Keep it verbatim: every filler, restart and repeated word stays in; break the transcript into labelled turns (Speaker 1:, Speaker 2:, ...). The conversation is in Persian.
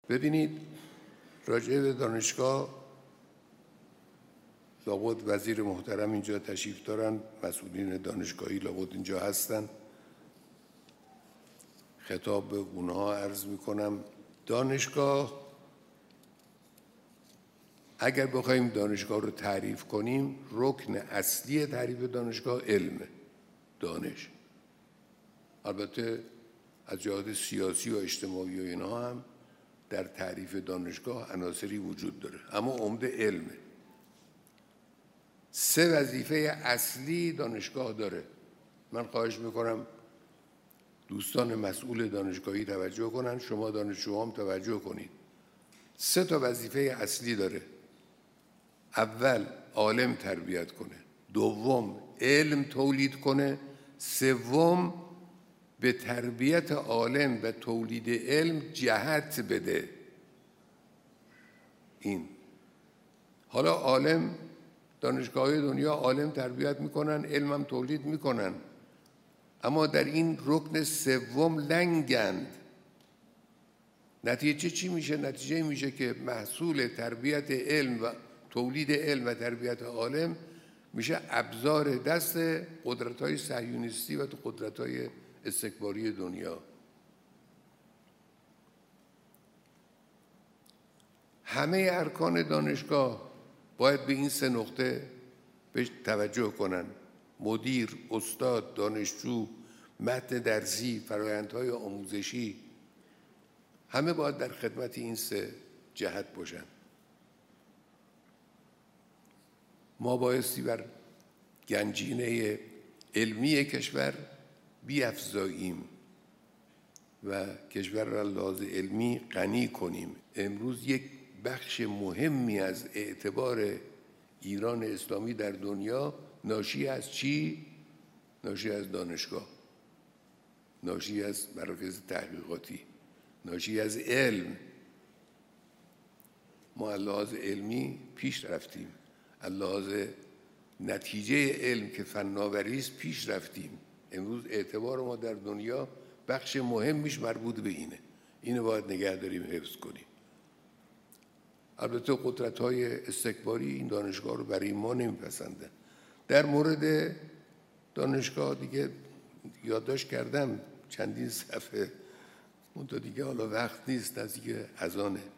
Speaker 1: ببینید راجع به دانشگاه لابد وزیر محترم اینجا تشریف دارن، مسئولین دانشگاهی لابد اینجا هستن. خطاب به اونها عرض میکنم دانشگاه، اگر بخوایم دانشگاه رو تعریف کنیم، رکن اصلی تعریف دانشگاه علمه، دانش. البته از جهات سیاسی و اجتماعی و اینها هم در تعریف دانشگاه عناصری وجود داره، اما عمده علمه. سه وظیفه اصلی دانشگاه داره. من خواهش میکنم دوستان مسئول دانشگاهی توجه کنن، شما دانشجوها هم توجه کنید. سه تا وظیفه اصلی داره. اول عالم تربیت کنه، دوم علم تولید کنه، سوم به تربیت عالم و تولید علم جهت بده. این حالا عالم، دانشگاه‌های دنیا عالم تربیت میکنن، علم هم تولید میکنن، اما در این رکن سوم لنگند. نتیجه چی میشه؟ نتیجه میشه که محصول تربیت علم و تولید علم و تربیت عالم میشه ابزار دست قدرت‌های صهیونیستی و قدرت‌های استکباری دنیا. همه ارکان دانشگاه باید به این سه نقطه بهش توجه کنن: مدیر، استاد، دانشجو، متن درسی، فرآیندهای آموزشی، همه باید در خدمت این سه جهت باشن. ما بایستی بر گنجینه علمی کشور بیفزاییم و کشور را لحاظ علمی غنی کنیم. امروز یک بخش مهمی از اعتبار ایران اسلامی در دنیا ناشی از چی؟ ناشی از دانشگاه، ناشی از مراکز تحقیقاتی، ناشی از علم. ما از لحاظ علمی پیش رفتیم، از لحاظ نتیجه علم که فناوری است پیش رفتیم. امروز اعتبار ما در دنیا بخش مهمیش مربوط به اینه. اینو باید نگه داریم، حفظ کنیم. البته قدرت‌های استکباری این دانشگاه رو برای ما نمیپسندن. در مورد دانشگاه دیگه یادداشت کردم چندین صفحه، اون تا دیگه حالا وقت نیست، نزدیک اذانه.